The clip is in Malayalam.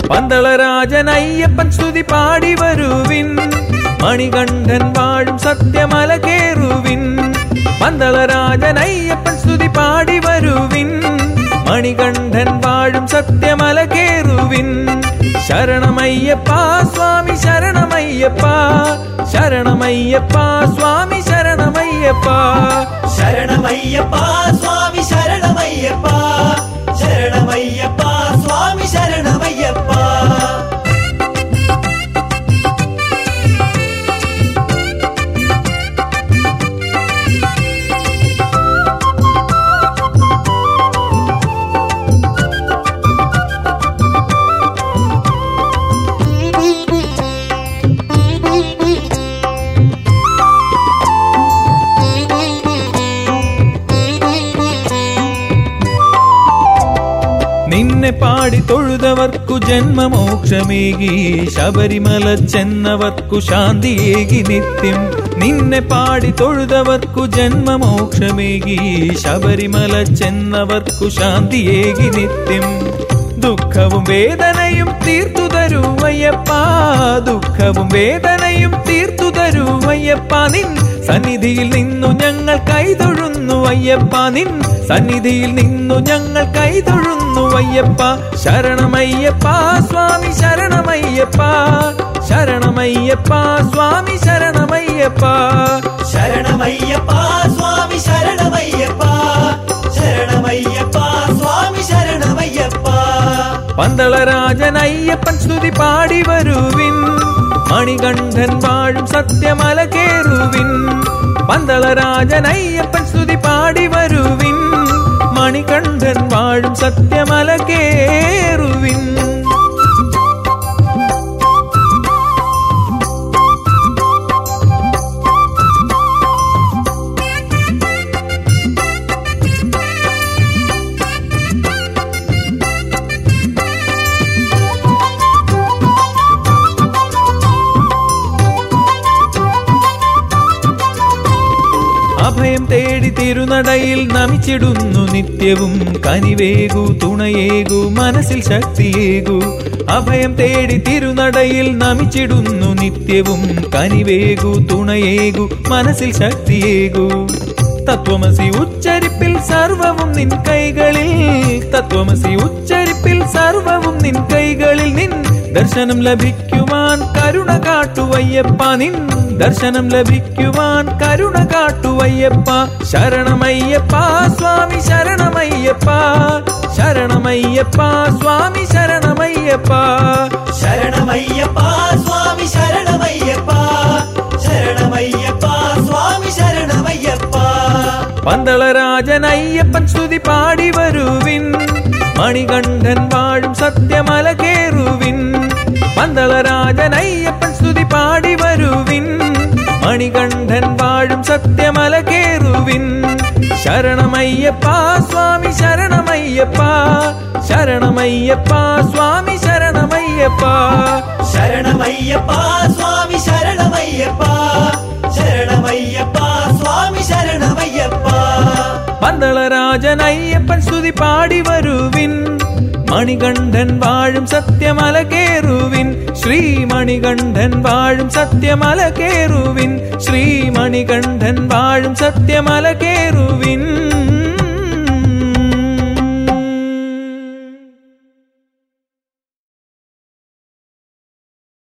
പന്തളരാജൻ അയ്യപ്പൻ സ്തുതി പാടി വരുവിൻ, മണികണ്ഠൻ വാഴും സത്യമല കേറുവിൻ. പന്തളരാജൻ അയ്യപ്പൻ സ്തുതി പാടി വരുവിൻ, മണികണ്ഠൻ വാഴും സത്യമല കേറുവിൻ. ശരണമയ്യപ്പ സ്വാമി ശരണമയ്യപ്പ, ശരണമയ്യപ്പ സ്വാമി ശരണമയ്യപ്പ. ശരണമയ്യപ്പ സ്വാമി ശരണമയ്യപ്പ, ശരണമയ്യപ്പ സ്വാമി ശരണമയ്യപ്പ. നിന്നെ പാടി തൊഴുതവർക്കു ജന്മമോക്ഷമേകി, ശബരിമല ചെന്നവർക്കു ശാന്തിയേകി നിത്യം. നിന്നെ പാടി തൊഴുതവർക്കു ജന്മമോക്ഷമേകി, ശബരിമല ചെന്നവർക്കു ശാന്തിയേകി നിത്യം. ദുഃഖവും വേദനയും തീർത്തു തരുവയ്യപ്പ, ദുഃഖവും വേദനയും തീർത്തു തരുവയ്യപ്പ. നിൻ സന്നിധിയിൽ നിന്നു ഞങ്ങൾ കൈതൊഴുന്നു അയ്യപ്പ, നിൻ സന്നിധിയിൽ നിന്നു ഞങ്ങൾ കൈതൊഴുന്നു അയ്യപ്പ. ശരണമയ്യപ്പ സ്വാമി ശരണമയ്യപ്പ, ശരണമയ്യപ്പ സ്വാമി ശരണമയ്യപ്പ. ശരണമയ്യപ്പ സ്വാമി ശരണമയ്യപ്പ, ശരണമയ്യപ്പ സ്വാമി ശരണമയ്യപ്പ. പന്തളരാജൻ അയ്യപ്പൻ സ്തുതി പാടി വരുവിൻ, മണികണ്ഠൻ വാഴും സത്യമല കേറുവിൻ. പന്തളരാജൻ അയ്യപ്പൻ സ്തുതി പാടി വരുവിൻ, മണികണ്ഠൻ വാഴും സത്യമല കേറുവിൻ. അഭയം തേടി തിരുനടയിൽ നമിച്ചിടുന്നു നിത്യവും, കനിവേകു തുണയേകു മനസ്സിൽ ശക്തിയേകു. അഭയം തേടി തിരുനടയിൽ നമിച്ചിടുന്നു നിത്യവും, കനിവേകു തുണയേകു മനസ്സിൽ ശക്തിയേകു. തത്വമസി ഉച്ചരിപ്പിൽ സർവവും നിൻ കൈകളിൽ, തത്വമസി ഉച്ചരിപ്പിൽ സർവവും നിൻ കൈകളിൽ. നിൻ ദർശനം ലഭിക്കുവാൻ കരുണ കാട്ടുവയ്യപ്പ, നിൻ ദർശനം ലഭിക്കുവാൻ കരുണ കാട്ടുവയ്യപ്പ. ശരണമയ്യപ്പ സ്വാമി ശരണമയ്യപ്പ, ശരണമയ്യപ്പ സ്വാമി ശരണമയ്യപ്പ. ശരണമയ്യപ്പ സ്വാമി ശരണമയ്യപ്പ, ശരണമയ്യപ്പ സ്വാമി ശരണമയ്യപ്പ. പന്തളരാജൻ അയ്യപ്പൻ സ്തുതി പാടി വരുവിൻ, മണികണ്ഠൻ വാഴും സത്യമല കേറുവിൻ. പന്തളരാജൻ അയ്യപ്പൻ സ്തുതി പാടി വരുവിൻ, മണികണ്ഠൻ വാഴും സത്യമല കേറുവിൻ. ശരണമയ്യപ്പ സ്വാമി ശരണമയ്യപ്പ, ശരണമയ്യപ്പ സ്വാമി ശരണമയ്യപ്പ. ശരണമയ്യപ്പ സ്വാമി ശരണമയ്യപ്പ, ശരണമയ്യപ്പ സ്വാമി ശരണമയ്യപ്പ. പന്തളരാജൻ അയ്യപ്പൻ സ്തുതി പാടി വരുവിൻ, മണികണ്ഠൻ വാഴും സത്യമല കേറുവിൻ. ശ്രീ മണികണ്ഠൻ വാഴും സത്യമല കേറുവിൻ, ശ്രീ മണികണ്ഠൻ വാഴും സത്യമല കേറുവിൻ.